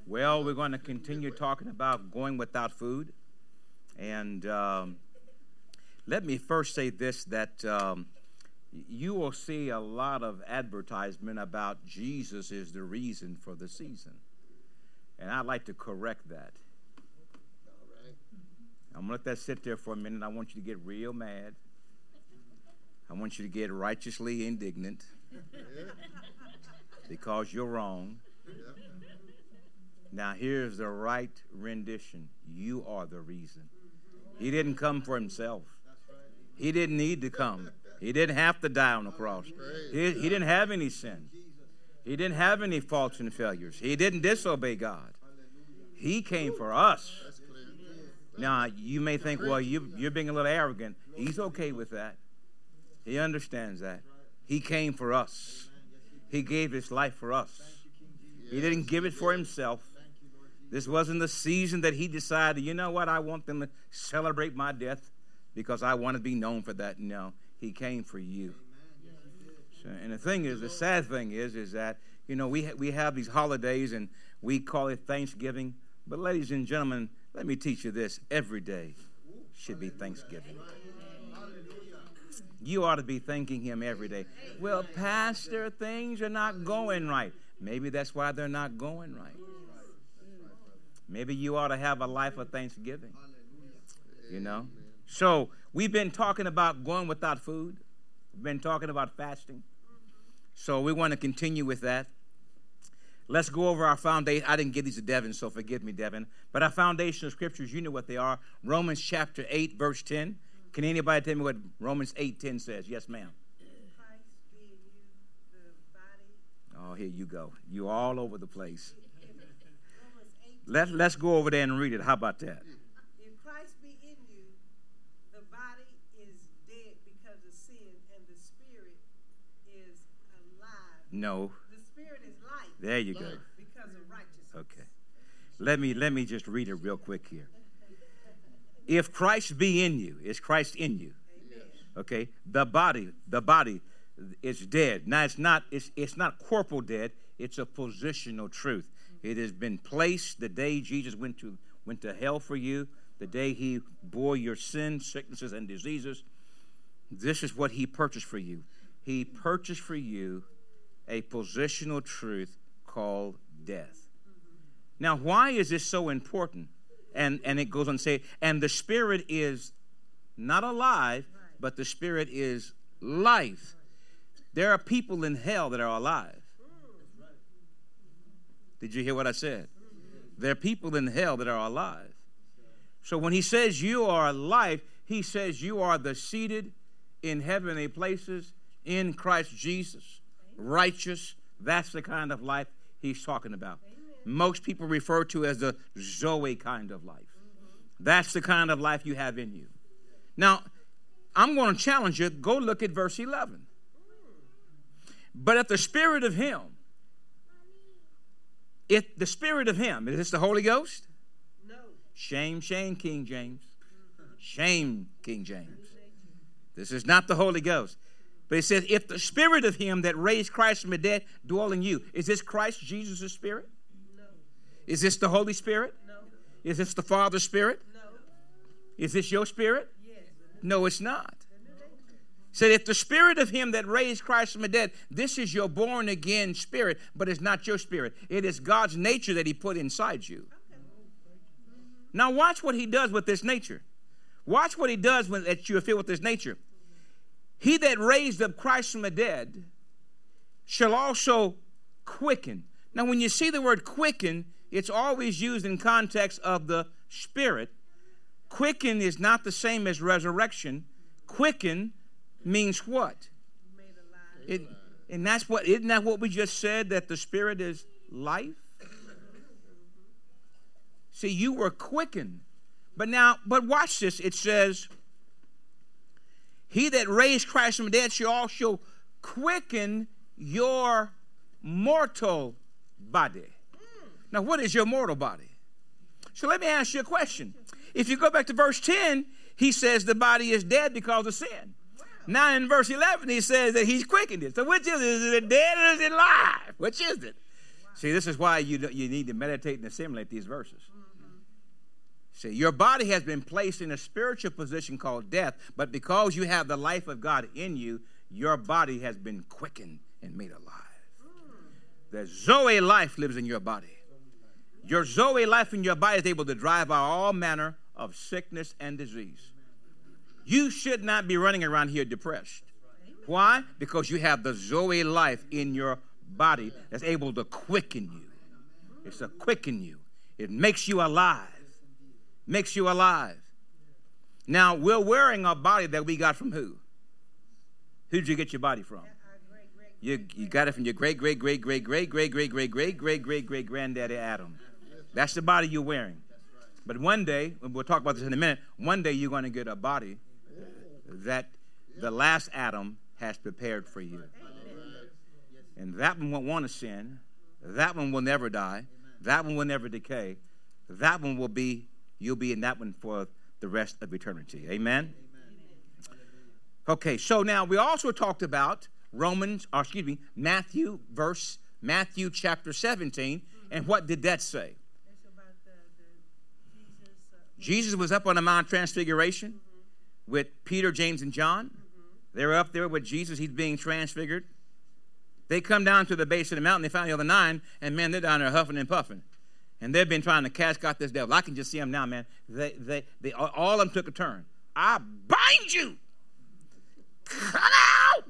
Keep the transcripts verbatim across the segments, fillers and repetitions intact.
Well, we're going to continue talking about going without food. And um, let me first say this, that um, you will see a lot of advertisement about Jesus is the reason for the season. And I'd like to correct that. I'm going to let that sit there for a minute. I want you to get real mad. I want you to get righteously indignant because you're wrong. Now, here's the right rendition. You are the reason. He didn't come for himself. He didn't need to come. He didn't have to die on the cross. He, he didn't have any sin. He didn't have any faults and failures. He didn't disobey God. He came for us. Now, you may think, well, you, you're being a little arrogant. He's okay with that. He understands that. He came for us. He gave his life for us. He didn't give it for himself. This wasn't the season that he decided, you know what, I want them to celebrate my death because I want to be known for that. No, he came for you. So, and the thing is, the sad thing is, is that, you know, we, ha- we have these holidays and we call it Thanksgiving. But ladies and gentlemen, let me teach you this. Every day should be Thanksgiving. You ought to be thanking him every day. Well, Pastor, things are not going right. Maybe that's why they're not going right. Maybe you ought to have a life of thanksgiving. You know? So we've been talking about going without food. We've been talking about fasting. So we want to continue with that. Let's go over our foundation. I didn't give these to Devin, so forgive me, Devin. But our foundational scriptures, you know what they are. Romans chapter eight, verse ten. Can anybody tell me what Romans eight ten says? Yes, ma'am. Christ being you, the body. Oh, here you go. You all over the place. Let, let's go over there and read it. How about that? If Christ be in you, the body is dead because of sin, and the spirit is alive. No. The spirit is life. There you go. Because of righteousness. Okay. Let me let me just read it real quick here. If Christ be in you, is Christ in you? Amen. Okay. The body, the body is dead. Now it's not it's it's not corporal dead. It's a positional truth. It has been placed the day Jesus went to went to hell for you, the day he bore your sins, sicknesses, and diseases. This is what he purchased for you. He purchased for you a positional truth called death. Now, why is this so important? And and it goes on to say, and the spirit is not alive, but the spirit is life. There are people in hell that are alive. Did you hear what I said? There are people in hell that are alive. So when he says you are alive, he says you are the seated in heavenly places in Christ Jesus, righteous. That's the kind of life he's talking about. Most people refer to as the Zoe kind of life. That's the kind of life you have in you. Now, I'm going to challenge you. Go look at verse eleven. But if the spirit of him, if the spirit of him, is this the Holy Ghost? No. Shame, shame, King James. Shame, King James. This is not the Holy Ghost. But it says, if the spirit of him that raised Christ from the dead dwell in you. Is this Christ Jesus' spirit? No. Is this the Holy Spirit? No. Is this the Father's Spirit? No. Is this your spirit? Yes. No, it's not. Said, if the spirit of him that raised Christ from the dead, this is your born again spirit, but it's not your spirit. It is God's nature that he put inside you. Now watch what he does with this nature. Watch what he does when that you are filled with this nature. He that raised up Christ from the dead shall also quicken. Now when you see the word quicken, it's always used in context of the spirit. Quicken is not the same as resurrection. Quicken means what? Made alive. It, and that's what, isn't that what we just said, that the spirit is life? See, you were quickened. But now, but watch this. It says, he that raised Christ from the dead shall also quicken your mortal body. Now, what is your mortal body? So let me ask you a question. If you go back to verse ten, he says the body is dead because of sin. Now in verse eleven, he says that he's quickened it. So which is it? Is it dead or is it alive? Which is it? Wow. See, this is why you, you need to meditate and assimilate these verses. See, your body has been placed in a spiritual position called death, but because you have the life of God in you, your body has been quickened and made alive. The Zoe life lives in your body. Your Zoe life in your body is able to drive out all manner of sickness and disease. You should not be running around here depressed. Why? Because you have the Zoe life in your body that's able to quicken you. It's to quicken you. It makes you alive. Makes you alive. Now, we're wearing a body that we got from who? Who did you get your body from? You, you got it from your great, great, great, great, great, great, great, great, great, great, great, great granddaddy Adam. That's the body you're wearing. But one day, and we'll talk about this in a minute, one day you're going to get a body that the last Adam has prepared for you. And that one won't want to sin. That one will never die. That one will never decay. That one will be, you'll be in that one for the rest of eternity. Amen? Okay, so now we also talked about Romans, or excuse me, Matthew verse, Matthew chapter seventeen. And what did that say? It's about the, the Jesus, uh, Jesus was up on the Mount Transfiguration mm-hmm. with Peter, James, and John. Mm-hmm. They were up there with Jesus. He's being transfigured. They come down to the base of the mountain. They found the other nine, and man, they're down there huffing and puffing. And they've been trying to cast out this devil. I can just see them now, man. They, they, they, all of them took a turn. I bind you. Come out.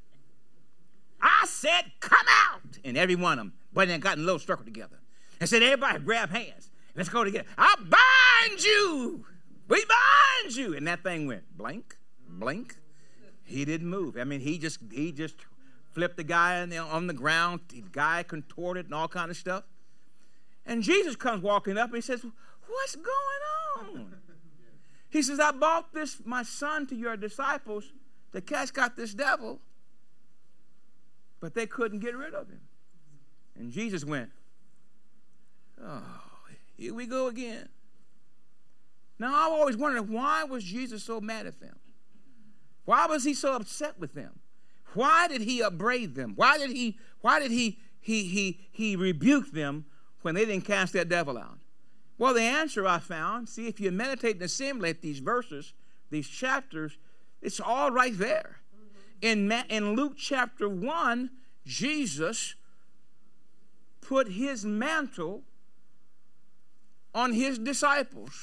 I said, come out. And every one of them, but they got in a little circle together. And said, everybody grab hands. Let's go together. I bind you. We bind you. And that thing went blank, blink. He didn't move. I mean, he just he just flipped the guy on the, on the ground. The guy contorted and all kind of stuff. And Jesus comes walking up and he says, what's going on? He says, I brought this, my son, to your disciples to cast out this devil, but they couldn't get rid of him. And Jesus went, oh, here we go again. Now, I've always wondered, why was Jesus so mad at them? Why was he so upset with them? Why did he upbraid them? Why did he, why did he, he, he, he rebuke them when they didn't cast that devil out? Well, the answer I found, see, if you meditate and assimilate these verses, these chapters, it's all right there. In, in Luke chapter one, Jesus put his mantle on his disciples.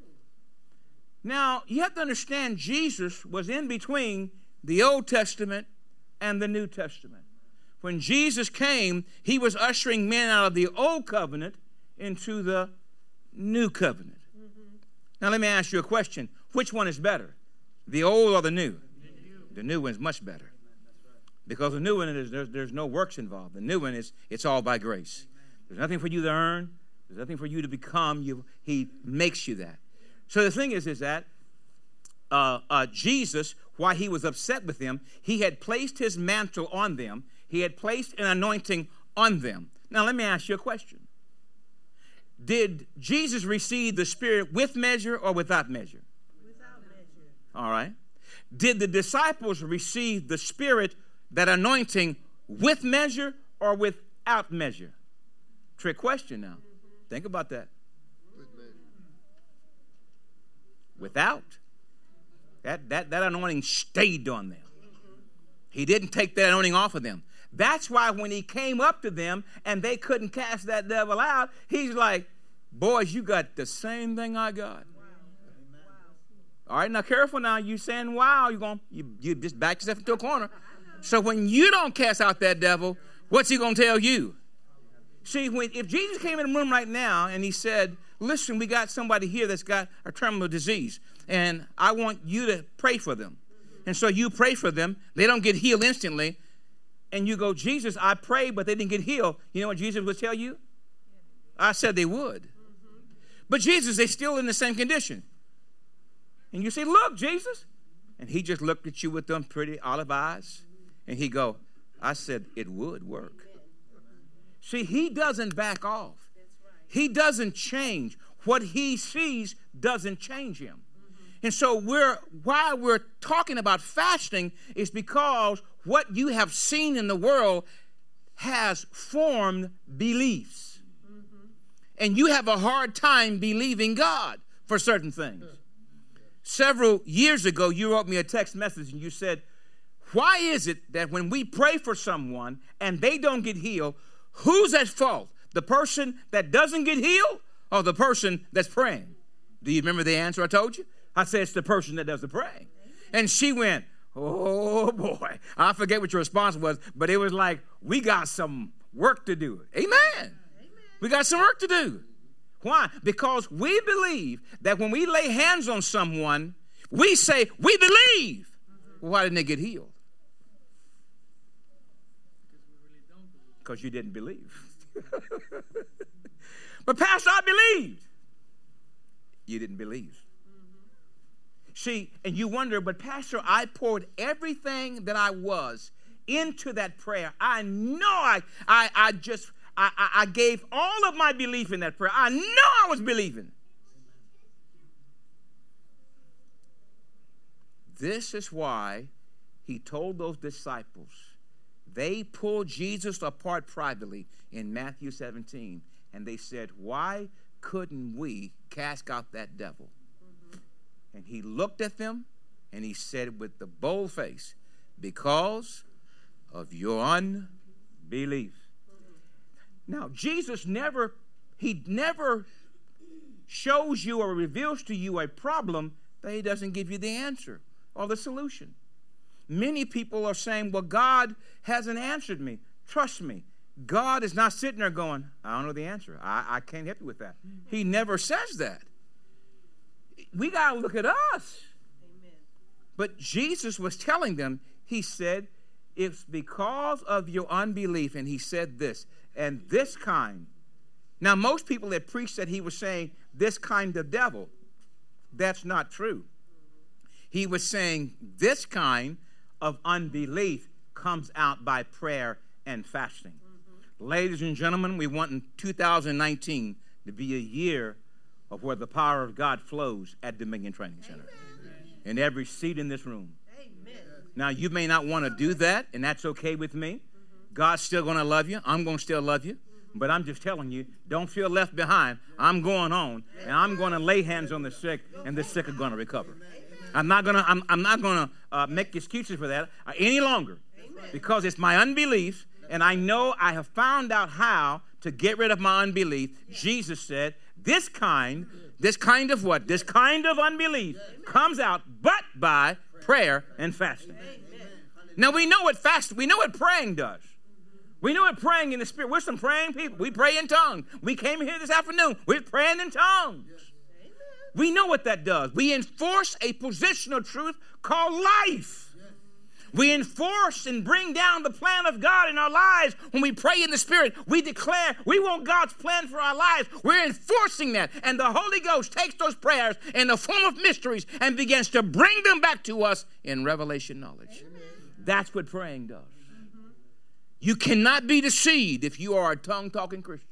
Now, you have to understand, Jesus was in between the Old Testament and the New Testament. When Jesus came, he was ushering men out of the Old Covenant into the New Covenant. Mm-hmm. Now, let me ask you a question. Which one is better, the old or the new? The new one is much better. Because the new one, is there's, there's no works involved. The new one is, it's all by grace. There's nothing for you to earn. There's nothing for you to become. You, he makes you that. So the thing is, is that uh, uh, Jesus, while he was upset with them, he had placed his mantle on them. He had placed an anointing on them. Now, let me ask you a question. Did Jesus receive the Spirit with measure or without measure? Without measure. All right. Did the disciples receive the Spirit, that anointing, with measure or without measure? Trick question now. Mm-hmm. Think about that. Without. That, that, that anointing stayed on them. Mm-hmm. He didn't take that anointing off of them. That's why when he came up to them and they couldn't cast that devil out, he's like, boys, you got the same thing I got. Wow. All right, now careful now. You saying, wow, you're going you, you just back yourself into a corner. So when you don't cast out that devil, what's he going to tell you? See, when, if Jesus came in the room right now and he said, listen, we got somebody here that's got a terminal disease, and I want you to pray for them. And so you pray for them. They don't get healed instantly. And you go, Jesus, I prayed, but they didn't get healed. You know what Jesus would tell you? I said they would. But Jesus, they're still in the same condition. And you say, look, Jesus. And he just looked at you with them pretty olive eyes. And he go, I said it would work. See, he doesn't back off. He doesn't change. What he sees doesn't change him. And so we're why we're talking about fasting is because what you have seen in the world has formed beliefs. Mm-hmm. And you have a hard time believing God for certain things. Several years ago, you wrote me a text message and you said, why is it that when we pray for someone and they don't get healed, who's at fault? The person that doesn't get healed or the person that's praying? Do you remember the answer I told you? I said it's the person that does the praying. And she went, oh boy, I forget what your response was, but it was like, we got some work to do. Amen. Amen. We got some work to do. Why? Because we believe that when we lay hands on someone, we say, we believe. Mm-hmm. Well, why didn't they get healed? Because you didn't believe. But Pastor, I believed. You didn't believe. Mm-hmm. See, and you wonder, but Pastor, I poured everything that I was into that prayer. I know I, I, I just, I, I, I gave all of my belief in that prayer. I know I was believing. This is why he told those disciples, they pulled Jesus apart privately in Matthew seventeen, and they said, why couldn't we cast out that devil? Mm-hmm. And he looked at them, and he said with the bold face, because of your unbelief. Mm-hmm. Now, Jesus never, he never shows you or reveals to you a problem that he doesn't give you the answer or the solution. Many people are saying, well, God hasn't answered me. Trust me. God is not sitting there going, I don't know the answer. I, I can't help you with that. He never says that. We got to look at us. Amen. But Jesus was telling them, he said, it's because of your unbelief. And he said this, and this kind. Now, most people that preached that he was saying this kind of devil. That's not true. He was saying this kind of unbelief comes out by prayer and fasting. Mm-hmm. Ladies and gentlemen, we want in two thousand nineteen to be a year of where the power of God flows at Dominion Training Center. Amen. In every seat in this room. Amen. Now, you may not want to do that, and that's okay with me. Mm-hmm. God's still going to love you. I'm going to still love you. Mm-hmm. But I'm just telling you, don't feel left behind. I'm going on, and I'm going to lay hands on the sick, and the sick are going to recover. I'm not gonna. I'm, I'm not gonna uh, make excuses for that uh, any longer, Amen. Because it's my unbelief, and I know I have found out how to get rid of my unbelief. Yeah. Jesus said, "This kind, this kind of what? This kind of unbelief Amen. Comes out, but by prayer and fasting." Amen. Now we know what fast. We know what praying does. We know what praying in the Spirit. We're some praying people. We pray in tongues. We came here this afternoon. We're praying in tongues. We know what that does. We enforce a positional truth called life. Yes. We enforce and bring down the plan of God in our lives. When we pray in the Spirit, we declare we want God's plan for our lives. We're enforcing that. And the Holy Ghost takes those prayers in the form of mysteries and begins to bring them back to us in revelation knowledge. Amen. That's what praying does. Mm-hmm. You cannot be deceived if you are a tongue-talking Christian.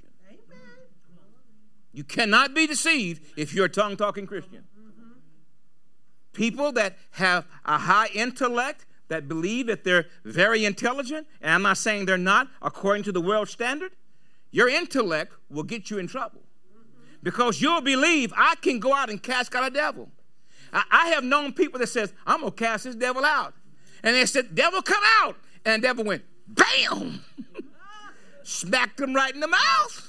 You cannot be deceived if you're a tongue-talking Christian. Mm-hmm. People that have a high intellect, that believe that they're very intelligent, and I'm not saying they're not, according to the world standard, your intellect will get you in trouble. Mm-hmm. Because you'll believe, I can go out and cast out a devil. I, I have known people that says, I'm going to cast this devil out. And they said, devil, come out. And the devil went, bam! Smacked them right in the mouth.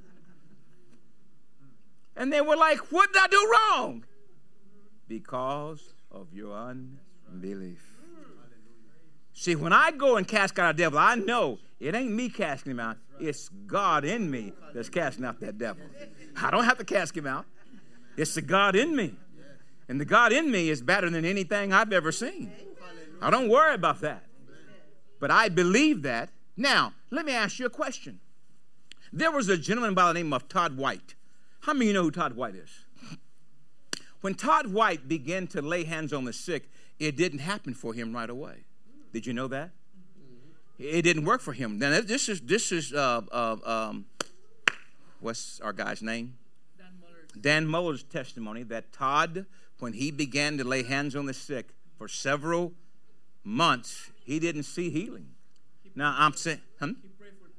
And they were like, what did I do wrong? Because of your unbelief. See, when I go and cast out a devil, I know it ain't me casting him out. It's God in me that's casting out that devil. I don't have to cast him out. It's the God in me. And the God in me is better than anything I've ever seen. I don't worry about that. But I believe that. Now, let me ask you a question. There was a gentleman by the name of Todd White. How many of you know who Todd White is? When Todd White began to lay hands on the sick, it didn't happen for him right away. Did you know that? It didn't work for him. Now, this is, this is uh, uh, um, what's our guy's name? Dan Muller. Dan Muller's testimony that Todd, when he began to lay hands on the sick for several months, he didn't see healing. Now, I'm saying, hmm? He prayed for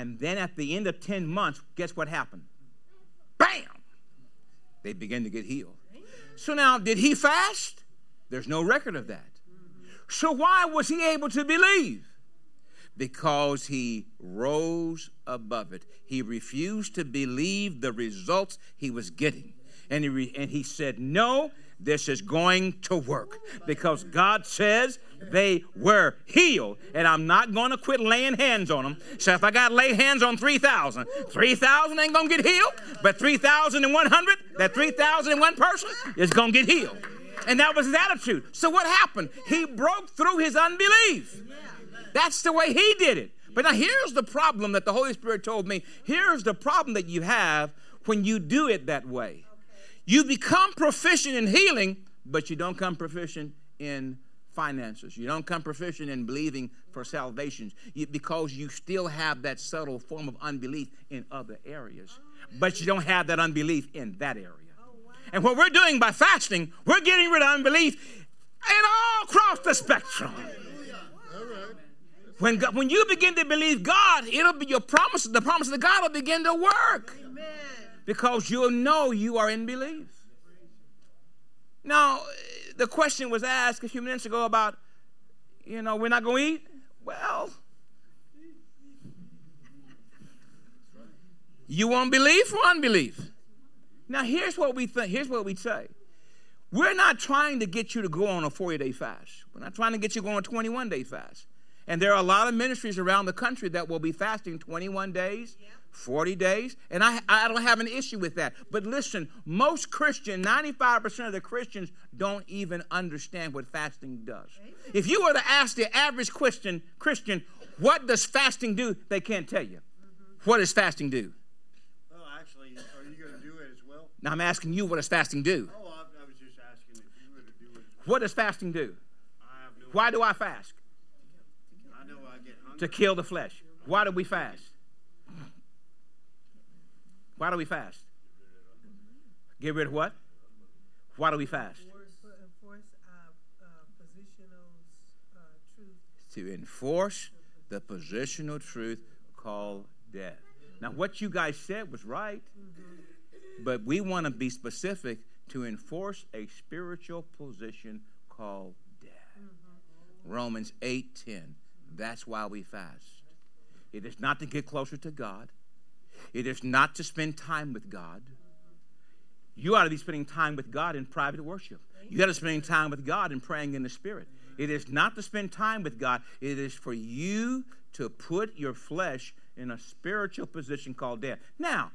And then at the end of ten months, guess what happened? Bam! They began to get healed. So now, did he fast? There's no record of that. So why was he able to believe? Because he rose above it. He refused to believe the results he was getting. And he, re- and he said, no, this is going to work. Because God says they were healed. And I'm not going to quit laying hands on them. So if I got to lay hands on three thousand, three thousand ain't going to get healed. But three thousand one hundred, that three thousand one person is going to get healed. And that was his attitude. So what happened? He broke through his unbelief. That's the way he did it. But now here's the problem that the Holy Spirit told me. Here's the problem that you have when you do it that way. You become proficient in healing, but you don't come proficient in finances. You don't come proficient in believing for salvation you, because you still have that subtle form of unbelief in other areas. But you don't have that unbelief in that area. And what we're doing by fasting, we're getting rid of unbelief and all across the spectrum. When, God, when you begin to believe God, it'll be your promise. The promise of God will begin to work. Amen. Because you'll know you are in belief. Now, the question was asked a few minutes ago about, you know, we're not going to eat. Well, you won't believe or unbelief. Now, here's what we think. Here's what we say. We're not trying to get you to go on a forty-day fast. We're not trying to get you to go on a twenty-one-day fast. And there are a lot of ministries around the country that will be fasting twenty-one days, forty days, and I, I don't have an issue with that. But listen, most Christians, ninety-five percent of the Christians don't even understand what fasting does. Amen. If you were to ask the average Christian, Christian, what does fasting do? They can't tell you. Mm-hmm. What does fasting do? Well, actually, are you going to do it as well? Now, I'm asking you, what does fasting do? Oh, I, I was just asking if you were to do it as well. What does fasting do? I have no Why idea. do I fast? I know I get hungry. To kill the flesh. Why do we fast? Why do we fast? Get rid of what? Why do we fast? Enforce uh, uh, positional uh, truth. To enforce the positional truth called death. Now, what you guys said was right, mm-hmm. but we want to be specific to enforce a spiritual position called death. Mm-hmm. Romans eight ten. That's why we fast. It is not to get closer to God. It is not to spend time with God. You ought to be spending time with God in private worship. You got to spend time with God and praying in the Spirit. It is not to spend time with God. It is for you to put your flesh in a spiritual position called death. Now,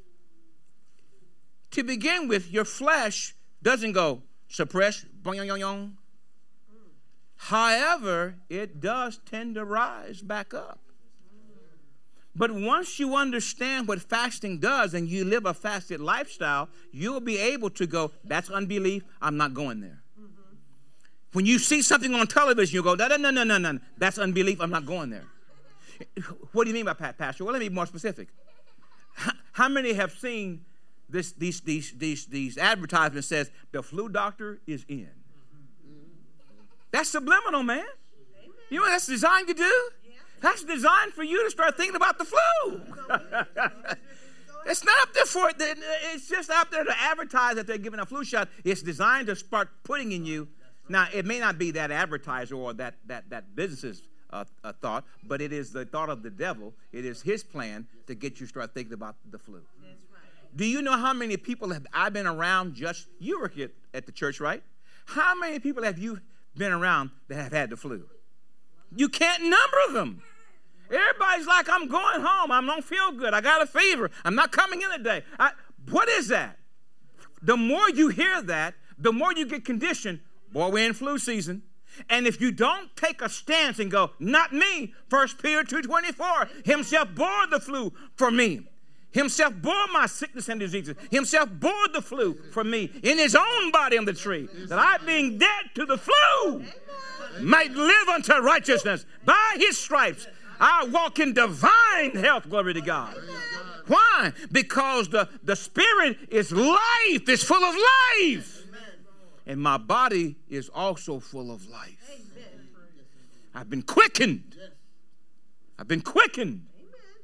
to begin with, your flesh doesn't go suppress, boing-yong-yong. However, it does tend to rise back up. But once you understand what fasting does and you live a fasted lifestyle, you'll be able to go, that's unbelief, I'm not going there. Mm-hmm. When you see something on television, you go, no, no, no, no, no, no, that's unbelief, I'm not going there. What do you mean by that, Pastor? Well, let me be more specific. How many have seen this, these, these, these, these advertisements says, the flu doctor is in? That's subliminal, man. You know what that's designed to do? That's designed for you to start thinking about the flu. It's not up there for it. It's just out there to advertise that they're giving a flu shot. It's designed to start putting in you. Now, it may not be that advertiser or that that that business's uh, uh, thought, but it is the thought of the devil. It is his plan to get you to start thinking about the flu. That's right. Do you know how many people have I've been around? Just you work at, at the church, right? How many people have you been around that have had the flu? You can't number them. Everybody's like, I'm going home. I don't feel good. I got a fever. I'm not coming in today. I, what is that? The more you hear that, the more you get conditioned. Boy, we're in flu season. And if you don't take a stance and go, not me, First Peter two twenty-four, himself bore the flu for me. Himself bore my sickness and diseases. Himself bore the flu for me in his own body on the tree, that I, being dead to the flu, might live unto righteousness. By his stripes, I walk in divine health, glory to God. Why? Because the, the Spirit is life, it's full of life. And my body is also full of life. I've been quickened. I've been quickened.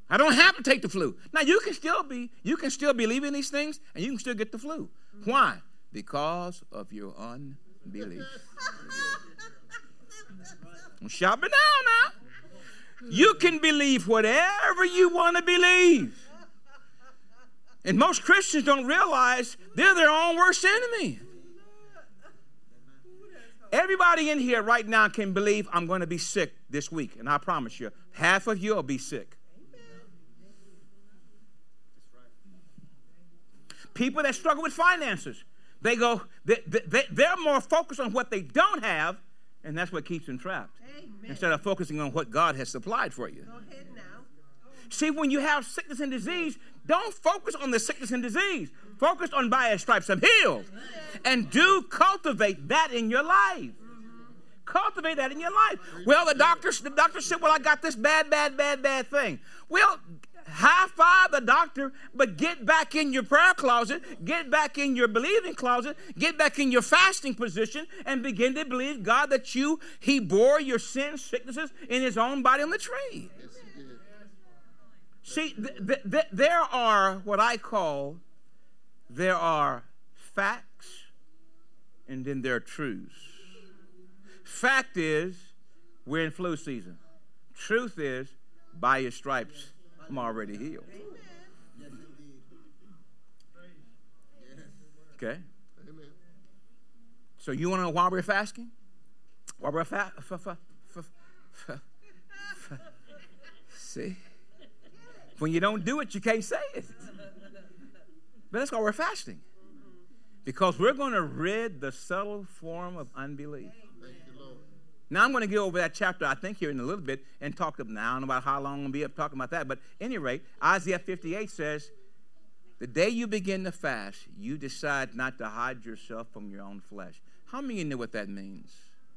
I don't have to take the flu. Now you can still be, you can still believe in these things and you can still get the flu. Why? Because of your unbelief. I'm shopping down now. You can believe whatever you want to believe. And most Christians don't realize they're their own worst enemy. Everybody in here right now can believe I'm going to be sick this week. And I promise you, half of you will be sick. People that struggle with finances, they go, they, they, they're more focused on what they don't have, and that's what keeps them trapped. Amen. Instead of focusing on what God has supplied for you. Go ahead now. See, when you have sickness and disease, don't focus on the sickness and disease. Focus on by His stripes I'm healed. And do cultivate that in your life. Mm-hmm. Cultivate that in your life. Well, the doctor, the doctor said, well, I got this bad, bad, bad, bad thing. Well, high five the doctor, but get back in your prayer closet, get back in your believing closet, get back in your fasting position, and begin to believe God that you, He bore your sins, sicknesses in His own body on the tree. See, th- th- th- there are what I call, there are facts, and then there are truths. Fact is, we're in flu season. Truth is, by His stripes, I'm already healed. Okay? So you want to know why we're fasting? Why we're fa- fa- fa- fa- fa- fa- See? When you don't do it, you can't say it. But that's why we're fasting. Because we're going to rid the subtle form of unbelief. Now, I'm going to get over that chapter, I think, here in a little bit and talk about, now I don't know about how long I'm going to be up talking about that. But at any rate, Isaiah fifty-eight says, the day you begin to fast, you decide not to hide yourself from your own flesh. How many of you know what that means?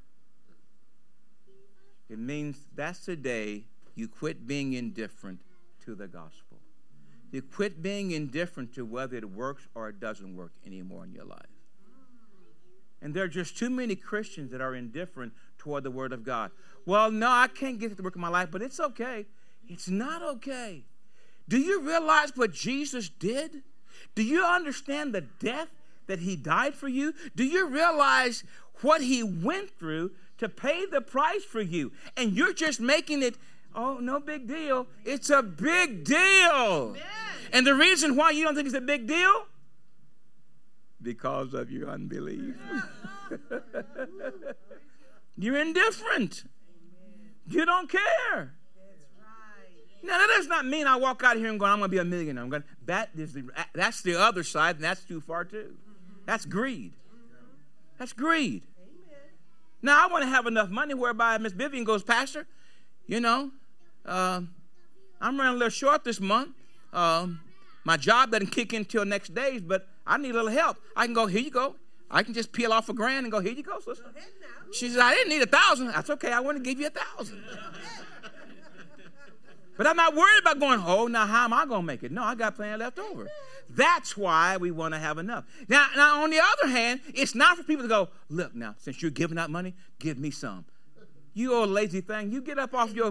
It means that's the day you quit being indifferent to the gospel. You quit being indifferent to whether it works or it doesn't work anymore in your life. And there are just too many Christians that are indifferent toward the Word of God. Well, no, I can't get it to work in my life, but it's okay. It's not okay. Do you realize what Jesus did? Do you understand the death that He died for you? Do you realize what He went through to pay the price for you? And you're just making it, oh, no big deal. It's a big deal. Amen. And the reason why you don't think it's a big deal? Because of your unbelief. You're indifferent. You don't care. That's right. Now, that does not mean I walk out here and go, I'm going to be a millionaire. I'm going, that is the, that's the other side, and that's too far too. That's greed. That's greed. Now, I want to have enough money whereby Miss Vivian goes, Pastor, you know, uh, I'm running a little short this month. Um, my job doesn't kick in until next days, but I need a little help. I can go, here you go. I can just peel off a grand and go, here you go, sister. Go ahead now. She says, I didn't need a thousand. That's okay. I want to give you a thousand. But I'm not worried about going, oh, now how am I going to make it? No, I got plenty left over. That's why we want to have enough. Now, now, on the other hand, it's not for people to go, look now, since you're giving out money, give me some. You old lazy thing, you get up off your...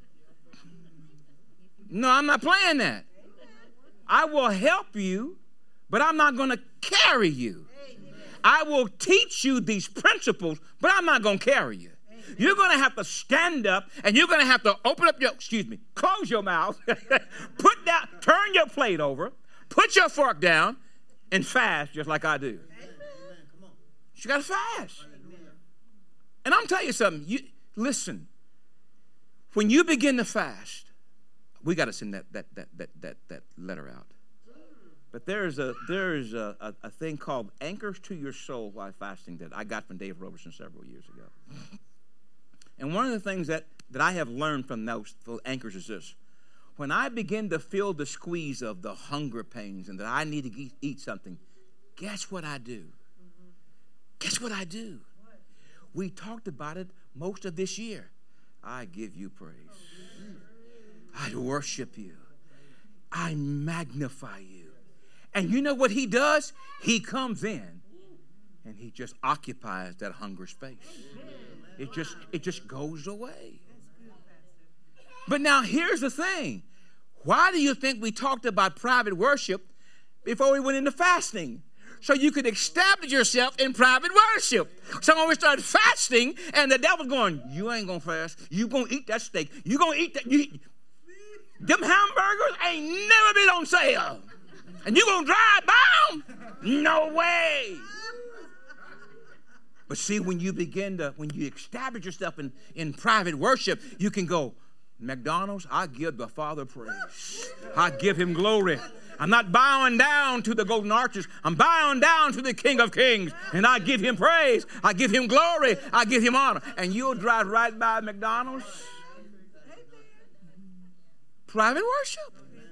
No, I'm not playing that. I will help you, but I'm not going to carry you. I will teach you these principles, but I'm not going to carry you. You're going to have to stand up, and you're going to have to open up your, excuse me, close your mouth, put down, turn your plate over, put your fork down, and fast just like I do. You got to fast. And I'm telling you something. You listen. When you begin to fast, we got to send that that that that that that letter out. But there's a there's a, a, a thing called Anchors to Your Soul while fasting that I got from Dave Roberson several years ago. And one of the things that, that I have learned from those anchors is this. When I begin to feel the squeeze of the hunger pains and that I need to eat, eat something, guess what I do? Mm-hmm. Guess what I do? What? We talked about it most of this year. I give you praise. I worship you. I magnify you. And you know what he does? He comes in and he just occupies that hunger space. It just, it just goes away. But now here's the thing. Why do you think we talked about private worship before we went into fasting? So you could establish yourself in private worship. So when we started fasting, and the devil's going, you ain't going to fast. You going to eat that steak. You going to eat that. You, them hamburgers ain't never been on sale. And you going to drive by them? No way. But see, when you begin to, when you establish yourself in, in private worship, you can go, McDonald's, I give the Father praise. I give him glory. I'm not bowing down to the golden arches. I'm bowing down to the King of Kings. And I give him praise. I give him glory. I give him honor. And you'll drive right by McDonald's. Private worship.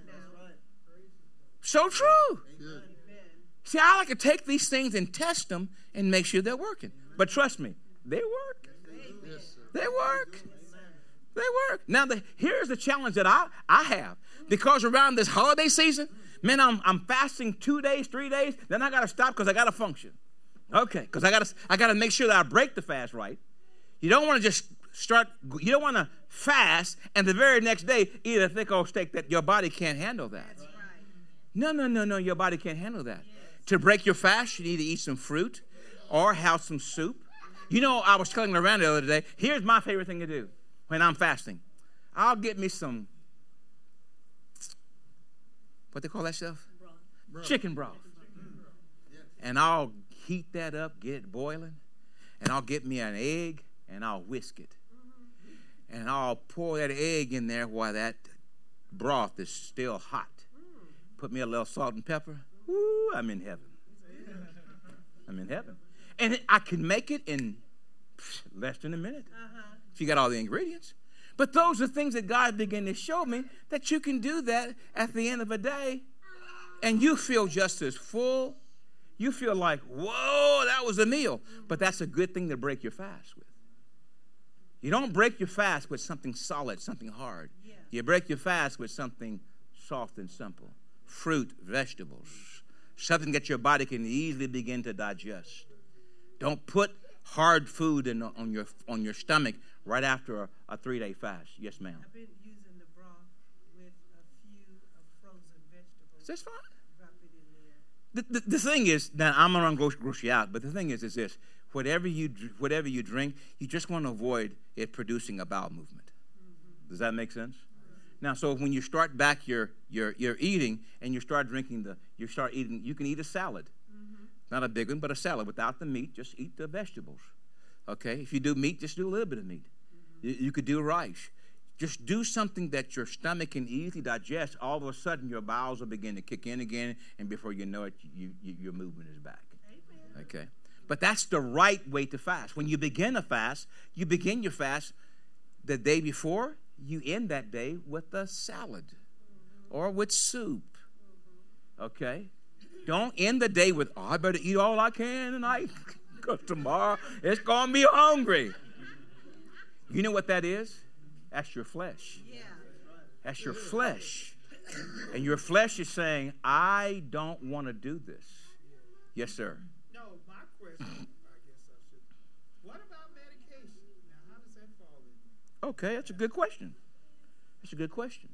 So true. See, I like to take these things and test them and make sure they're working. But trust me, they work. They work. They work. Now, the, here's the challenge that I, I have. Because around this holiday season, man, I'm, I'm fasting two days, three days. Then I got to stop because I got to function. Okay, because I got to I got to make sure that I break the fast right. You don't want to just start, you don't want to fast and the very next day eat a thick old steak that your body can't handle that. That's right. No, no, no, no, your body can't handle that. Yes. To break your fast, you need to eat some fruit or have some soup. You know, I was telling around the other day, here's my favorite thing to do when I'm fasting. I'll get me some, what they call that stuff? Broth. Chicken broth. And I'll heat that up, get it boiling, and I'll get me an egg, and I'll whisk it. And I'll pour that egg in there while that broth is still hot. Put me a little salt and pepper. Woo, I'm in heaven. I'm in heaven. And I can make it in less than a minute uh-huh. if you got all the ingredients. But those are things that God began to show me that you can do that at the end of a day, and you feel just as full. You feel like, whoa, that was a meal. But that's a good thing to break your fast with. You don't break your fast with something solid, something hard. Yeah. You break your fast with something soft and simple. Fruit, vegetables, something that your body can easily begin to digest. Don't put hard food in, on your on your stomach right after a, a three-day fast. Yes, ma'am. I've been using the broth with a few of frozen vegetables. That's fine. Drop it in there. The, the, the thing is, now I'm going to gross you out, but the thing is, is this. Whatever you whatever you drink, you just want to avoid it producing a bowel movement. Mm-hmm. Does that make sense? Now, so when you start back your your your eating and you start drinking the, you start eating, you can eat a salad. Mm-hmm. Not a big one, but a salad without the meat. Just eat the vegetables. Okay? If you do meat, just do a little bit of meat. Mm-hmm. You, you could do rice. Just do something that your stomach can easily digest. All of a sudden, your bowels will begin to kick in again, and before you know it, you, you, your movement is back. Amen. Okay? But that's the right way to fast. When you begin a fast, you begin your fast the day before. You end that day with a salad or with soup. Okay? Don't end the day with, oh, I better eat all I can tonight because tomorrow it's going to be hungry. You know what that is? That's your flesh. Yeah. That's your flesh. And your flesh is saying, I don't want to do this. Yes, sir. No, my question, I guess I should. What about medication? Now, how does that fall in? Okay, that's a good question. That's a good question.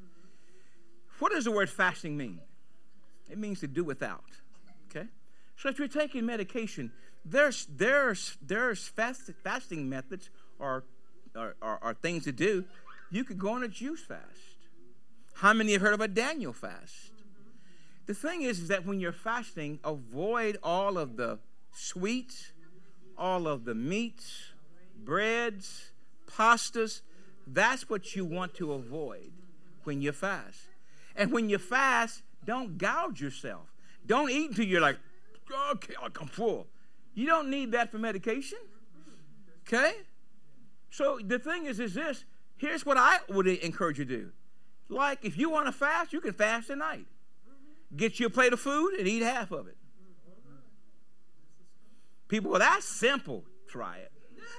What does the word fasting mean? It means to do without. Okay? So if you're taking medication, there's there's there's fast, fasting methods or, or, or, or things to do. You could go on a juice fast. How many have heard of a Daniel fast? The thing is, is that when you're fasting, avoid all of the sweets, all of the meats, breads, pastas. That's what you want to avoid when you fast. And when you fast, don't gouge yourself. Don't eat until you're like, okay, I'm full. You don't need that for medication. Okay? So the thing is, is this. Here's what I would encourage you to do. Like, if you want to fast, you can fast tonight. Get you a plate of food and eat half of it. People, well, that's simple. Try it.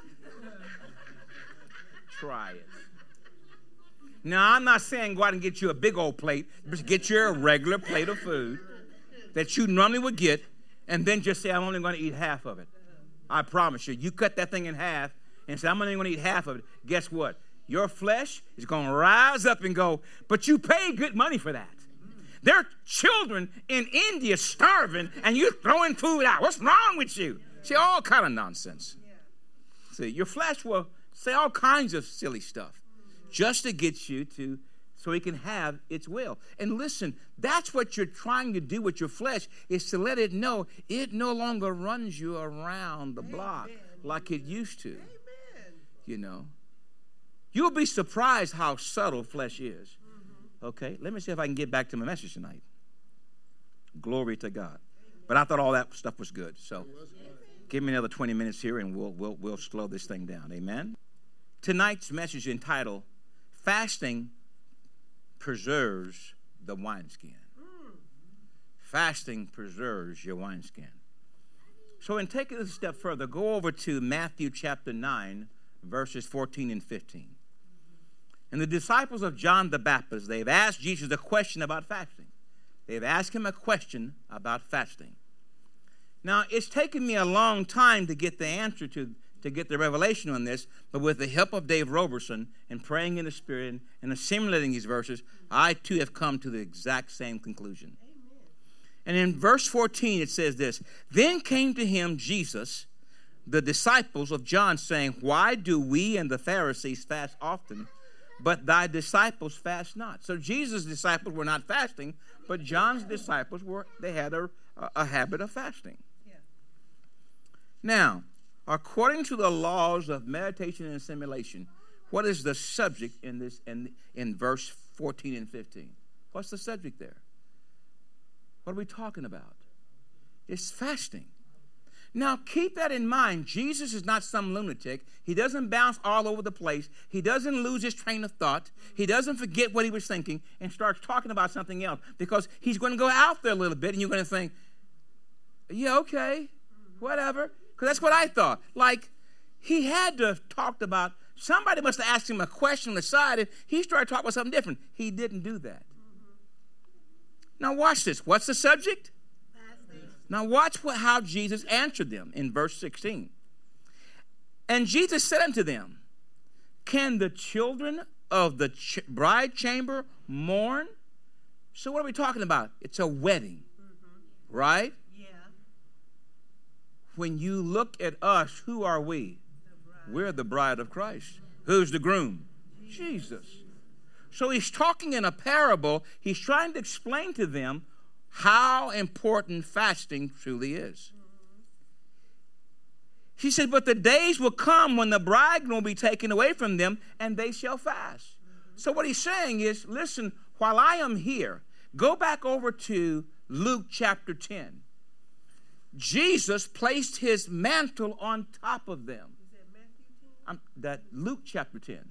Try it. Now, I'm not saying go out and get you a big old plate. Just get you a regular plate of food that you normally would get, and then just say, I'm only going to eat half of it. I promise you. You cut that thing in half and say, I'm only going to eat half of it. Guess what? Your flesh is going to rise up and go, but you pay good money for that. There are children in India starving, and you're throwing food out. What's wrong with you? See, all kind of nonsense. See, your flesh will say all kinds of silly stuff just to get you to, so it can have its will. And listen, that's what you're trying to do with your flesh, is to let it know it no longer runs you around the block like it used to. You know. You'll be surprised how subtle flesh is. Okay, let me see if I can get back to my message tonight. Glory to God. But I thought all that stuff was good. So give me another twenty minutes here and we'll, we'll, we'll slow this thing down. Amen. Tonight's message entitled, Fasting Preserves the Wineskin. Fasting preserves your wineskin. So in taking this a step further, go over to Matthew chapter nine, verses fourteen and fifteen. And the disciples of John the Baptist, they've asked Jesus a question about fasting. They've asked him a question about fasting. Now, it's taken me a long time to get the answer to, to get the revelation on this, but with the help of Dave Roberson and praying in the Spirit and, and assimilating these verses, I too have come to the exact same conclusion. Amen. And in verse fourteen, it says this, Then came to him Jesus, the disciples of John, saying, Why do we and the Pharisees fast often, but thy disciples fast not? So Jesus' disciples were not fasting, but John's disciples were, they had a, a habit of fasting. Yeah. Now, according to the laws of meditation and assimilation, what is the subject in this in, in verse fourteen and fifteen? What's the subject there? What are we talking about? It's fasting. Now, keep that in mind. Jesus is not some lunatic. He doesn't bounce all over the place. He doesn't lose his train of thought. He doesn't forget what he was thinking and starts talking about something else, because he's going to go out there a little bit and you're going to think, yeah, okay, whatever. Because that's what I thought. Like, he had to have talked about, somebody must have asked him a question on the side and he started talking about something different. He didn't do that. Now, watch this. What's the subject? Now watch what, how Jesus answered them in verse sixteen. And Jesus said unto them, Can the children of the ch- bride chamber mourn? So what are we talking about? It's a wedding, mm-hmm. right? Yeah. When you look at us, who are we? The We're the bride of Christ. Who's the groom? Jesus. Jesus. So he's talking in a parable. He's trying to explain to them how important fasting truly is. He said, but the days will come when the bridegroom will be taken away from them, and they shall fast. Mm-hmm. So what he's saying is, listen, while I am here, go back over to Luke chapter ten. Jesus placed his mantle on top of them. Is that Matthew ten? Um, that Luke chapter ten.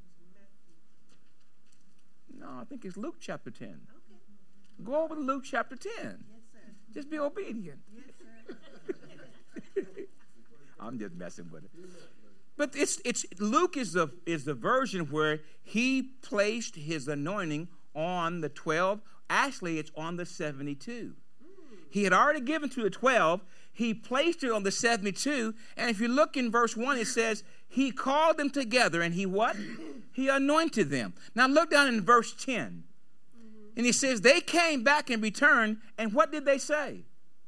No, I think it's Luke chapter ten. Go over to Luke chapter ten. Yes, sir. Just be obedient. Yes, sir. I'm just messing with it. But it's it's Luke is the is the version where he placed his anointing on the twelve. Actually, it's on the seventy-two. He had already given to the twelve. He placed it on the seventy-two. And if you look in verse one, it says, he called them together and he what? He anointed them. Now look down in verse ten. And he says, they came back and returned, and what did they say?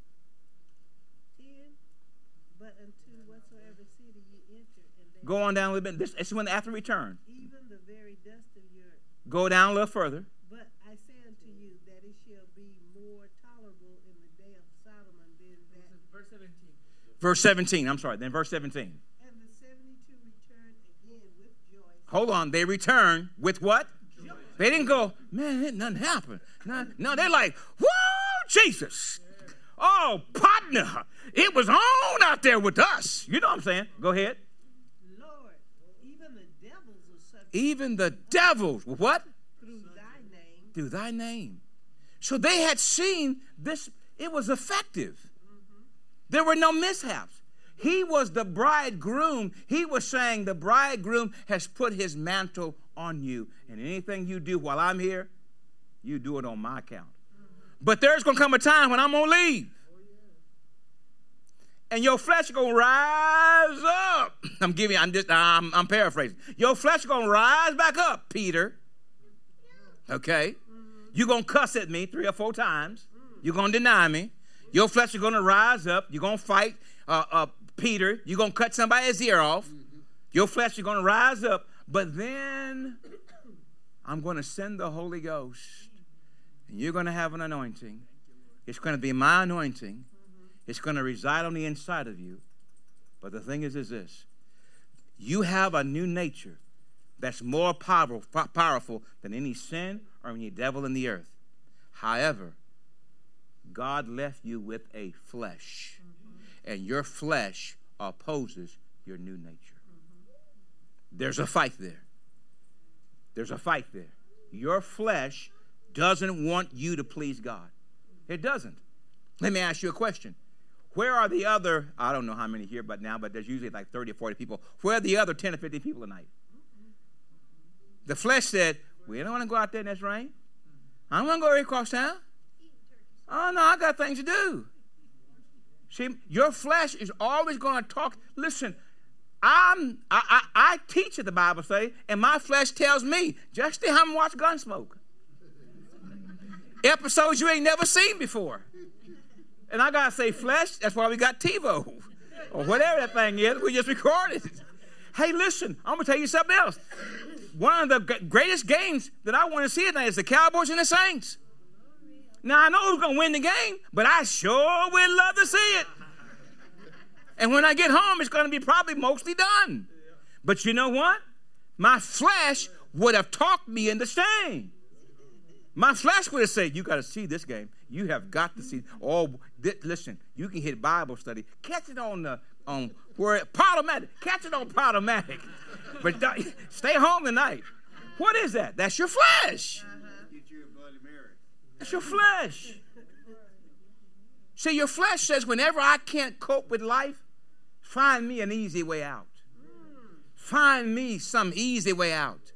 ten, but unto whatsoever city ye enter, and they go on down a little bit. This is when after return. Even the very dust of your... Go down a little further. But I say unto you that it shall be more tolerable in the day of Solomon than that. Verse seventeen. Verse seventeen, I'm sorry, then verse seventeen. And the seventy-two returned again with joy. Hold on, they returned with what? They didn't go, man, ain't nothing happened. No, no, they're like, whoa, Jesus. Oh, partner, it was on out there with us. You know what I'm saying? Go ahead. Lord, even the devils are subject. Even the devils, what? Through thy name. Through thy name. So they had seen this, it was effective. Mm-hmm. There were no mishaps. He was the bridegroom. He was saying the bridegroom has put his mantle on you. And anything you do while I'm here, you do it on my account. Mm-hmm. But there's going to come a time when I'm going to leave. Oh, And your flesh is going to rise up. I'm giving I'm just I'm, I'm paraphrasing. Your flesh is going to rise back up, Peter. Okay? You're going to cuss at me three or four times. You're going to deny me. Your flesh is going to rise up. You're going to fight uh, uh, Peter. You're going to cut somebody's ear off. Your flesh is going to rise up. But then I'm going to send the Holy Ghost. And you're going to have an anointing. It's going to be my anointing. It's going to reside on the inside of you. But the thing is, is this. You have a new nature that's more powerful, powerful than any sin or any devil in the earth. However, God left you with a flesh. Mm-hmm. And your flesh opposes your new nature. Mm-hmm. There's a fight there. There's a fight there. Your flesh doesn't want you to please God. It doesn't. Let me ask you a question. Where are the other, I don't know how many here but now, but there's usually like thirty or forty people. Where are the other ten or fifteen people tonight? The flesh said, we don't want to go out there in this rain. I don't want to go right across town. Oh, no, I got things to do. See, your flesh is always going to talk. Listen, I'm, I, I, I teach at the Bible study, and my flesh tells me, just stay home and watch Gunsmoke. Episodes you ain't never seen before. And I got to say, flesh, that's why we got TiVo. Or whatever that thing is, we just recorded it. Hey, listen, I'm going to tell you something else. One of the g- greatest games that I want to see tonight is the Cowboys and the Saints. Now, I know who's going to win the game, but I sure would love to see it. And when I get home, it's going to be probably mostly done. But you know what? My flesh would have talked me into staying. My flesh would have said, you got to see this game. You have got to see. Oh, th- listen, you can hit Bible study. Catch it on the, on where, Podomatic. Catch it on Podomatic. But uh, stay home tonight. What is that? That's your flesh. Get you a Bloody Mary. That's your flesh. See, your flesh says, whenever I can't cope with life, find me an easy way out. Find me some easy way out.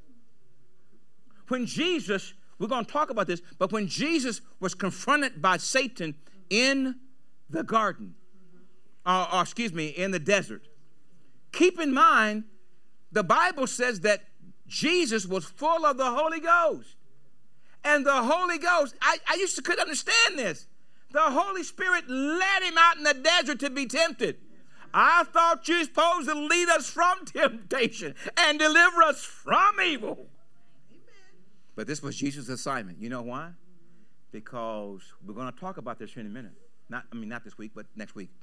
When Jesus, we're going to talk about this, but when Jesus was confronted by Satan in the garden, or, or excuse me, in the desert, keep in mind, the Bible says that Jesus was full of the Holy Ghost. And the Holy Ghost, I, I used to couldn't understand this. The Holy Spirit led him out in the desert to be tempted. I thought you were supposed to lead us from temptation and deliver us from evil. But this was Jesus' assignment. You know why? Because we're going to talk about this here in a minute. Not, I mean, not this week, but next week.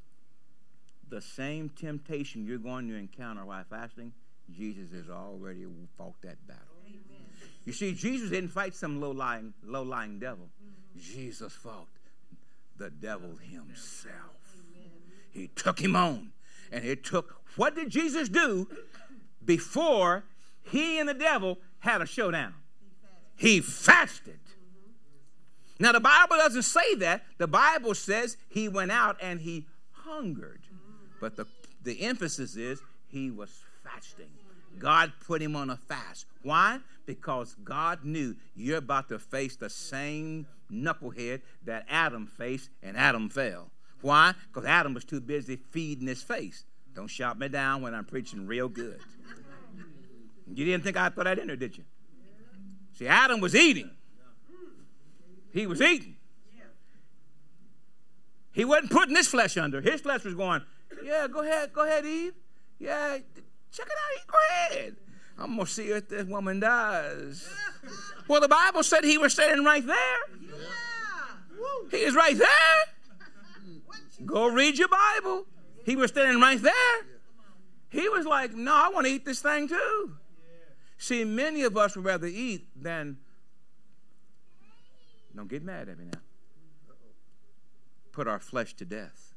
The same temptation you're going to encounter while fasting, Jesus has already fought that battle. Amen. You see, Jesus didn't fight some low-lying, low-lying devil. Mm-hmm. Jesus fought the devil himself. Amen. He took him on. And it took, what did Jesus do before he and the devil had a showdown? He fasted. Mm-hmm. Now, the Bible doesn't say that. The Bible says he went out and he hungered. But the, the emphasis is he was fasting. God put him on a fast. Why? Because God knew you're about to face the same knucklehead that Adam faced, and Adam fell. Why? Because Adam was too busy feeding his face. Don't shout me down when I'm preaching real good. You didn't think I put that in there, did you? See, Adam was eating. He was eating. He wasn't putting his flesh under. His flesh was going, yeah, go ahead, go ahead, Eve. Yeah, check it out, Eve, go ahead. I'm going to see if this woman dies. Well, the Bible said he was standing right there. He is right there. Go read your Bible. He was standing right there. He was like, no, I want to eat this thing too. See, many of us would rather eat than, don't get mad at me now, put our flesh to death.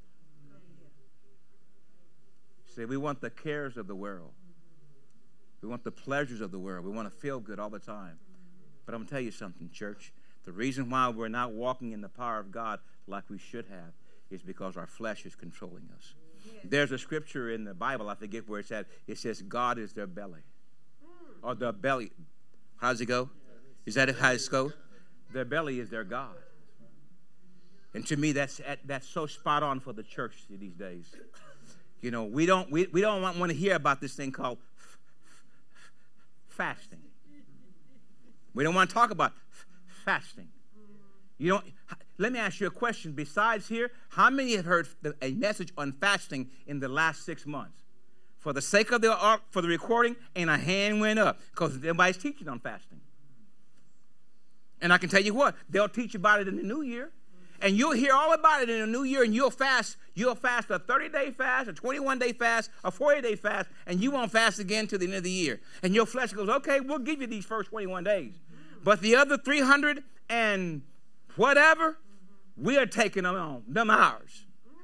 See, we want the cares of the world. We want the pleasures of the world. We want to feel good all the time. But I'm going to tell you something, church. The reason why we're not walking in the power of God like we should have is because our flesh is controlling us. There's a scripture in the Bible, I forget where it's at. It says, God is their belly. Or their belly. How does it go? Is that how it goes? Their belly is their God. And to me, that's that's so spot on for the church these days. You know, we don't we, we don't want, want to hear about this thing called f- f- fasting. We don't want to talk about f- fasting. You don't. Let me ask you a question. Besides here, how many have heard the, a message on fasting in the last six months? For the sake of the uh, for the recording, and a hand went up because everybody's teaching on fasting. And I can tell you what, they'll teach about it in the new year. And you'll hear all about it in the new year, and you'll fast. You'll fast a thirty-day fast, a twenty-one-day fast, a forty-day fast, and you won't fast again till the end of the year. And your flesh goes, okay, we'll give you these first twenty-one days. But the other three hundred and whatever, we are taking them on, them ours.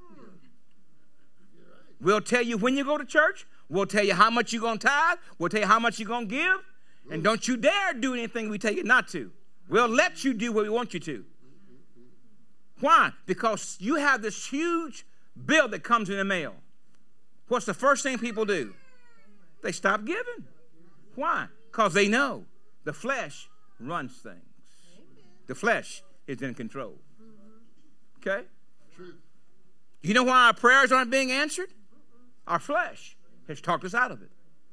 We'll tell you when you go to church. We'll tell you how much you're going to tithe. We'll tell you how much you're going to give. And don't you dare do anything we tell you not to. We'll let you do what we want you to. Why? Because you have this huge bill that comes in the mail. What's the first thing people do? They stop giving. Why? Because they know the flesh runs things. The flesh is in control. Okay? You know why our prayers aren't being answered? Our flesh has talked us out of it.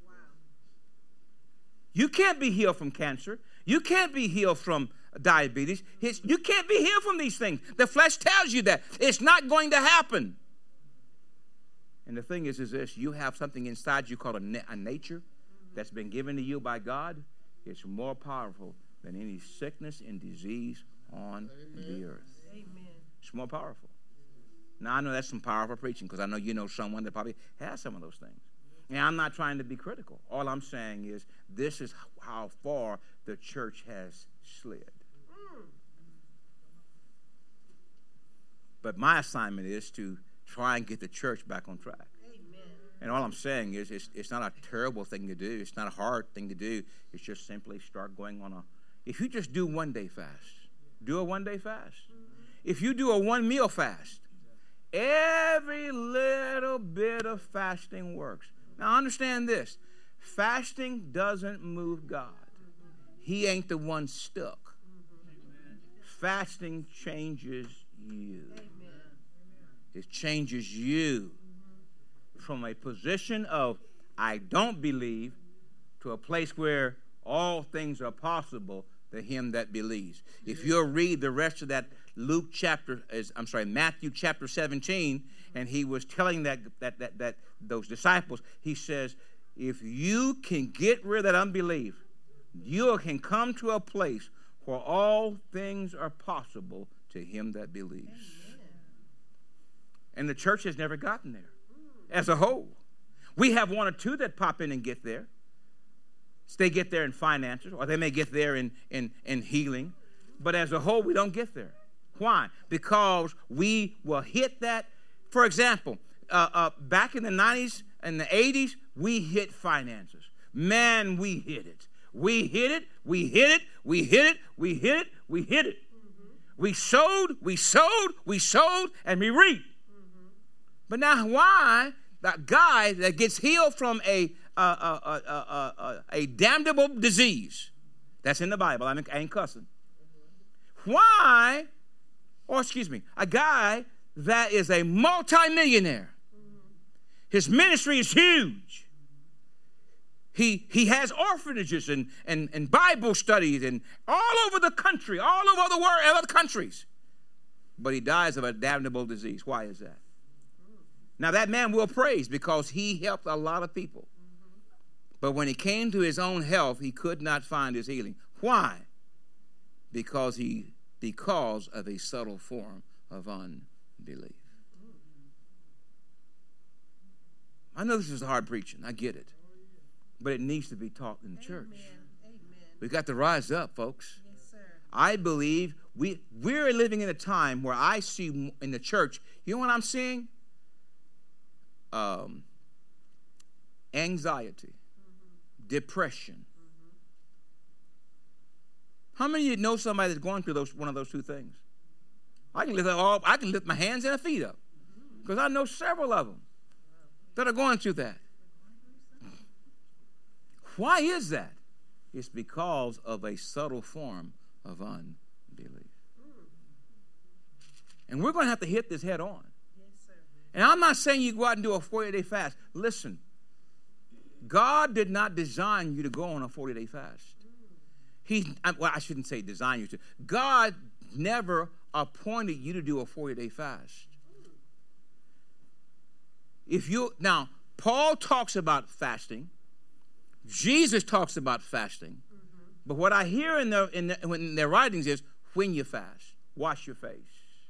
You can't be healed from cancer. You can't be healed from diabetes. It's, you can't be healed from these things. The flesh tells you that. It's not going to happen. And the thing is, is this. You have something inside you called a, na- a nature that's been given to you by God. It's more powerful than any sickness and disease on Amen. The earth. Amen. It's more powerful. Now, I know that's some powerful preaching because I know you know someone that probably has some of those things. And I'm not trying to be critical. All I'm saying is this is how far the church has slid. But my assignment is to try and get the church back on track. Amen. And all I'm saying is it's, it's not a terrible thing to do. It's not a hard thing to do. It's just simply start going on a... If you just do one day fast, do a one day fast. Mm-hmm. If you do a one meal fast, every little bit of fasting works. Now understand this. Fasting doesn't move God. He ain't the one stuck. Fasting changes you. It changes you from a position of I don't believe to a place where all things are possible to him that believes. If you'll read the rest of that Luke chapter, I'm sorry, Matthew chapter seventeen, and he was telling that that that that those disciples, he says, if you can get rid of that unbelief, you can come to a place where all things are possible to him that believes. Amen. And the church has never gotten there as a whole. We have one or two that pop in and get there. They get there in finances, or they may get there in, in, in healing. But as a whole, we don't get there. Why? Because we will hit that. For example, uh, uh, back in the nineties and the eighties, we hit finances. Man, we hit it. We hit it, we hit it, we hit it, we hit it, we hit it. Mm-hmm. We sowed, we sowed, we sowed, and we reaped. Mm-hmm. But now why that guy that gets healed from a uh, uh, uh, uh, uh, a damnable disease, that's in the Bible, I ain't cussing. Mm-hmm. Why, or excuse me, a guy that is a multimillionaire, mm-hmm. his ministry is huge. He he has orphanages and, and, and Bible studies and all over the country, all over the world, other countries. But he dies of a damnable disease. Why is that? Now that man will praise because he helped a lot of people. But when he came to his own health, he could not find his healing. Why? Because he because of a subtle form of unbelief. I know this is hard preaching. I get it. But it needs to be taught in the church. Amen. We've got to rise up, folks. Yes, sir. I believe we, we're living in a time where I see in the church, you know what I'm seeing? Um, anxiety, mm-hmm. depression. Mm-hmm. How many of you know somebody that's going through those one of those two things? I can lift all, I can lift my hands and my feet up because I know several of them that are going through that. Why is that? It's because of a subtle form of unbelief. And we're going to have to hit this head on. Yes, sir. And I'm not saying you go out and do a forty-day fast. Listen, God did not design you to go on a forty-day fast. He, well, I shouldn't say design you to. God never appointed you to do a forty-day fast. If you now, Paul talks about fasting. Jesus talks about fasting. Mm-hmm. But what I hear in their in, the, in their writings is when you fast, wash your face.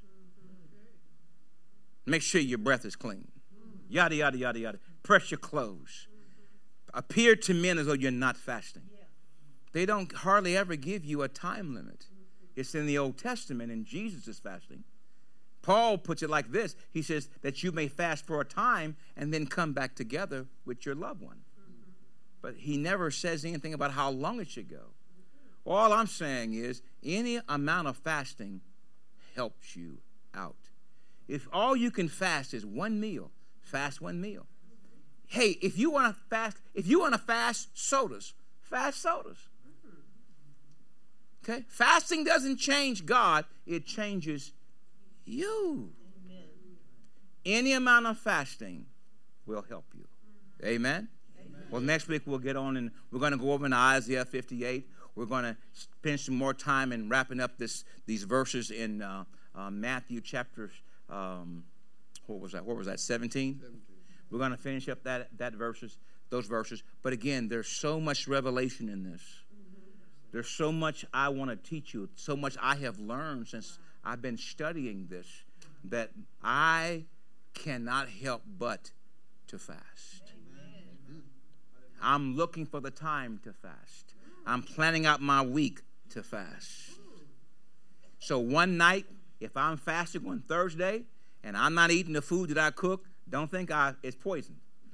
Mm-hmm. Make sure your breath is clean. Mm-hmm. Yada yada yada yada. Press your clothes. Mm-hmm. Appear to men as though you're not fasting. Yeah. They don't hardly ever give you a time limit. Mm-hmm. It's in the Old Testament, and Jesus is fasting. Paul puts it like this. He says that you may fast for a time and then come back together with your loved one. Mm-hmm. But he never says anything about how long it should go. Mm-hmm. All I'm saying is any amount of fasting helps you out. If all you can fast is one meal, fast one meal. Mm-hmm. Hey, if you want to fast, if you want to fast sodas, fast sodas. Mm-hmm. Okay? Fasting doesn't change God, it changes you. Amen. Any amount of fasting will help you. Amen? Amen. Well, next week we'll get on and we're going to go over in Isaiah fifty-eight. We're going to spend some more time in wrapping up this these verses in uh, uh, Matthew chapter, um, what was that? What was that? seventeen? seventeen. We're going to finish up that that verses, those verses. But again, there's so much revelation in this. Mm-hmm. There's so much I want to teach you. So much I have learned since I've been studying this, that I cannot help but to fast. Amen. I'm looking for the time to fast. I'm planning out my week to fast. So one night, if I'm fasting on Thursday and I'm not eating the food that I cook, don't think I it's poison.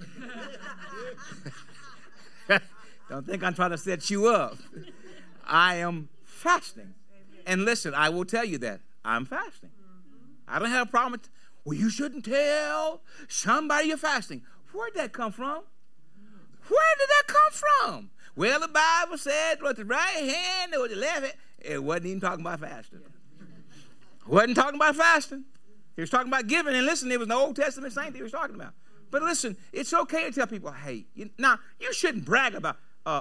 Don't think I'm trying to set you up. I am fasting. And listen, I will tell you that. I'm fasting. Mm-hmm. I don't have a problem with, well, you shouldn't tell somebody you're fasting. Where'd that come from? Where did that come from? Well, the Bible said with the right hand or the left hand. It wasn't even talking about fasting. Yeah. Wasn't talking about fasting. He was talking about giving. And listen, it was the Old Testament saint he was talking about. But listen, it's okay to tell people, hey, you, now, you shouldn't brag about, uh,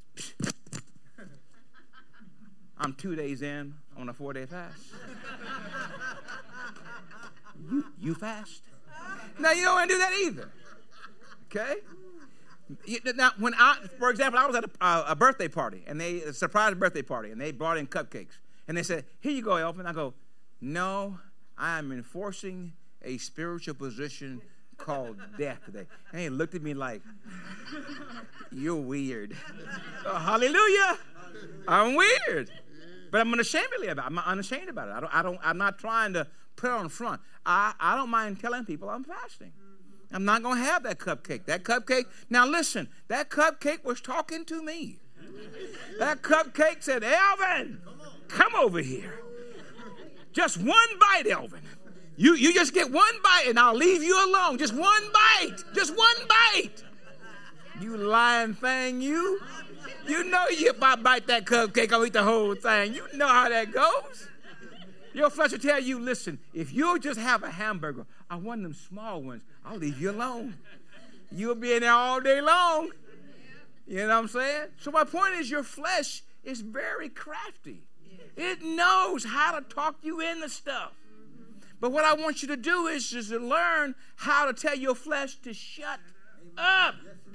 I'm two days in on a four-day fast. You, you fast? No, you don't want to do that either. Okay? Now, when I, for example, I was at a, uh, a birthday party, and they a surprise birthday party, and they brought in cupcakes, and they said, "Here you go, Elvin." I go, "No, I am enforcing a spiritual position called death today." And he looked at me like, "You're weird." Oh, hallelujah! I'm weird. But I'm unashamedly about it. I'm unashamed about it. I don't, I don't, I'm not trying to put it on front. I, I don't mind telling people I'm fasting. Mm-hmm. I'm not going to have that cupcake. That cupcake, now listen, that cupcake was talking to me. That cupcake said, "Elvin, come over here. Just one bite, Elvin. You, you just get one bite and I'll leave you alone. Just one bite. Just one bite. You lying thing, you. You know you might bite that cupcake, I'll eat the whole thing. You know how that goes. Your flesh will tell you, listen, if you'll just have a hamburger, I want them small ones, I'll leave you alone. You'll be in there all day long. You know what I'm saying? So my point is your flesh is very crafty. It knows how to talk you into stuff. But what I want you to do is just to learn how to tell your flesh to shut up.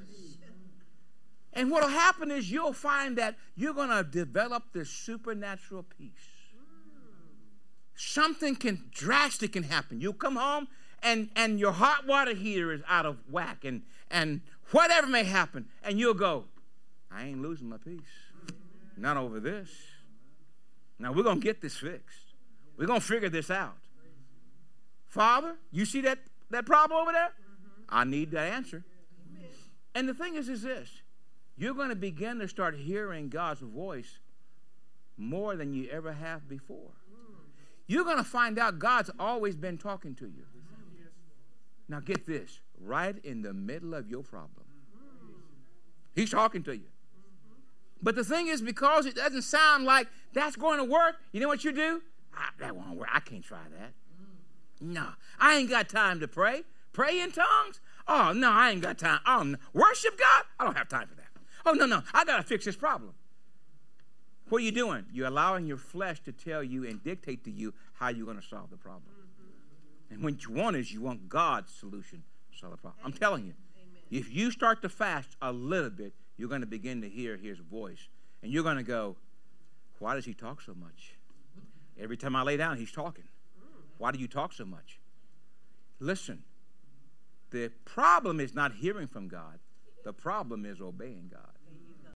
And what will happen is you'll find that you're going to develop this supernatural peace. Something can drastic can happen. You'll come home and, and your hot water heater is out of whack and, and whatever may happen. And you'll go, I ain't losing my peace. Not over this. Now we're going to get this fixed. We're going to figure this out. Father, you see that, that problem over there? I need that answer. And the thing is, is this. You're going to begin to start hearing God's voice more than you ever have before. You're going to find out God's always been talking to you. Now get this, right in the middle of your problem. He's talking to you. But the thing is, because it doesn't sound like that's going to work, you know what you do? Ah, that won't work. I can't try that. No, I ain't got time to pray. Pray in tongues? Oh, no, I ain't got time. Oh, no. Worship God? I don't have time for that. Oh, no, no, I got to fix this problem. What are you doing? You're allowing your flesh to tell you and dictate to you how you're going to solve the problem. Mm-hmm. And what you want is you want God's solution to solve the problem. Amen. I'm telling you, Amen. If you start to fast a little bit, you're going to begin to hear his voice. And you're going to go, why does he talk so much? Every time I lay down, he's talking. Why do you talk so much? Listen, the problem is not hearing from God. The problem is obeying God.